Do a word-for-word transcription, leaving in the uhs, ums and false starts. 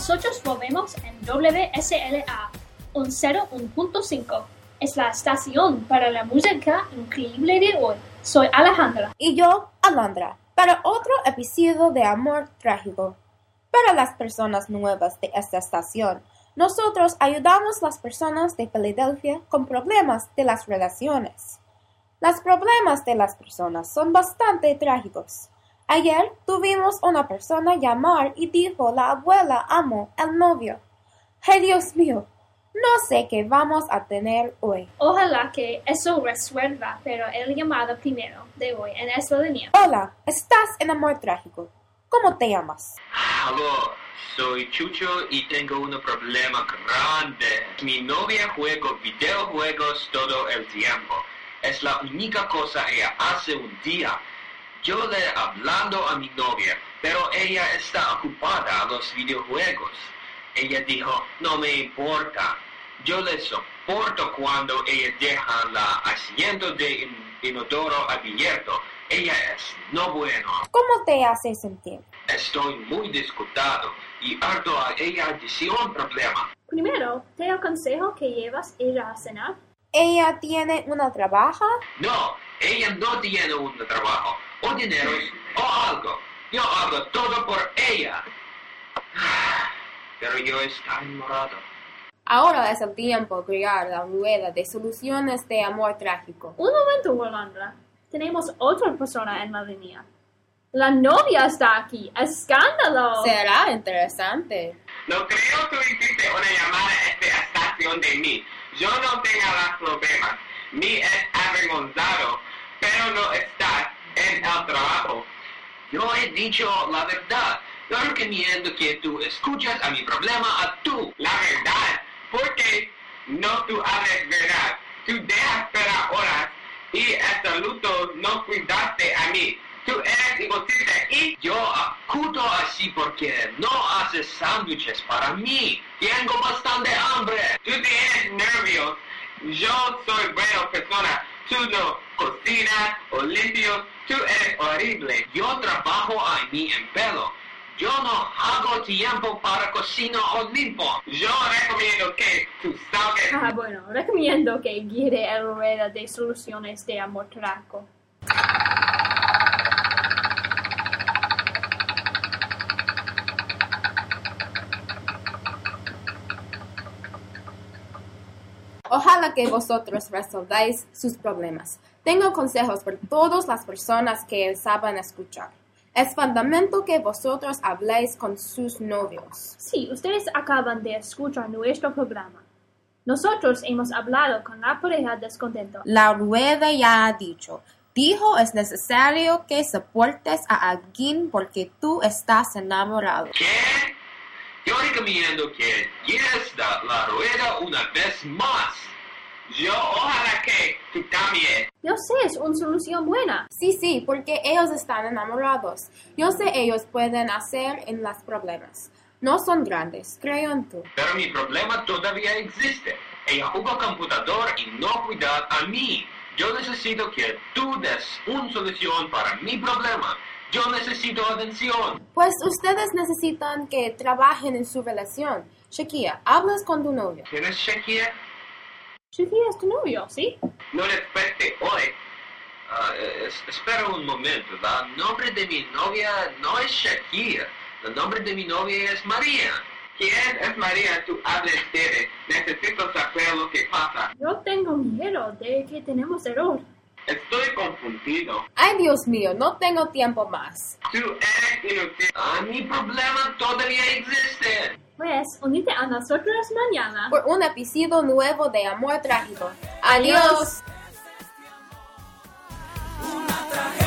Nosotros volvemos en W S L A ciento uno punto cinco. Es la estación para la música increíble de hoy. Soy Alejandra. Y yo, Alondra, para otro episodio de Amor Trágico. Para las personas nuevas de esta estación, nosotros ayudamos a las personas de Filadelfia con problemas de las relaciones. Los problemas de las personas son bastante trágicos. Ayer tuvimos una persona llamar y dijo la abuela amó al novio. ¡Ay, Dios mío! No sé qué vamos a tener hoy. Ojalá que eso resuelva, pero el llamado primero de hoy en esta línea. Hola, estás en Amor Trágico. ¿Cómo te llamas? Aló, soy Chucho y tengo un problema grande. Mi novia juega videojuegos todo el tiempo. Es la única cosa que ella hace un día. Yo le he hablado a mi novia, pero ella está ocupada a los videojuegos. Ella dijo, no me importa. Yo le soporto cuando ella deja el asiento de inodoro abierto. Ella es no bueno. ¿Cómo te hace sentir? Estoy muy disgustado y harto a ella decir un problema. Primero, te aconsejo que llevas ella a cenar. ¿Ella tiene una trabaja? No, ella no tiene un trabajo, o dinero, o algo. Yo hago todo por ella. Pero yo estoy enamorado. Ahora es el tiempo de crear la rueda de soluciones de amor trágico. Un momento, Rolanda. Tenemos otra persona en la línea. La novia está aquí. ¡Escándalo! Será interesante. No creo que hiciste una llamada a esta estación de mí. Yo no tengo los problemas. Mi es avergonzado, pero no estás en el trabajo. Yo he dicho la verdad. Yo recomiendo que tú escuches a mi problema a tú. La verdad. Porque no tú hables verdad. Tú dejas esperar horas y hasta luto no cuidaste a mí. Tú eres egoísta y yo acudo así porque no haces sándwiches para mí. Tengo bastante hambre. Tú tienes nervios. Yo soy buena persona. Tú no cocinas o limpias. Tú eres horrible. Yo trabajo a mí en pelo. Yo no hago tiempo para cocina o limpio. Yo recomiendo que tú salgas. Ah, bueno, recomiendo que guíe el rueda de soluciones de amor trágico. Ojalá que vosotros resolváis sus problemas. Tengo consejos para todas las personas que saben escuchar. Es fundamental que vosotros habléis con sus novios. Sí, ustedes acaban de escuchar nuestro programa. Nosotros hemos hablado con la pareja descontento. La rueda ya ha dicho. Dijo es necesario que soportes a alguien porque tú estás enamorado. ¿Qué? Yo recomiendo que guíes la, la rueda una vez más. Yo ojalá que tú cambies. Yo sé, es una solución buena. Sí, sí, porque ellos están enamorados. Yo sé ellos pueden hacer en los problemas. No son grandes, creo en tú. Pero mi problema todavía existe. Ella juega computador y no cuida a mí. Yo necesito que tú des una solución para mi problema. Yo necesito atención. Pues ustedes necesitan que trabajen en su relación. Shakira, hablas con tu novio. ¿Quién es Shakira? Shakira es tu novio, ¿sí? No le espere hoy. Uh, es, espera un momento. El nombre de mi novia no es Shakira. El nombre de mi novia es María. ¿Quién es María? Tú hables de. Necesito saber lo que pasa. Yo tengo miedo de que tenemos error. Estoy confundido. Ay, Dios mío, no tengo tiempo más. Tú eres inútil. Ah, mi problema todavía existe. Pues, unite a nosotros mañana. Por un episodio nuevo de Amor Trágico. Adiós. Adiós.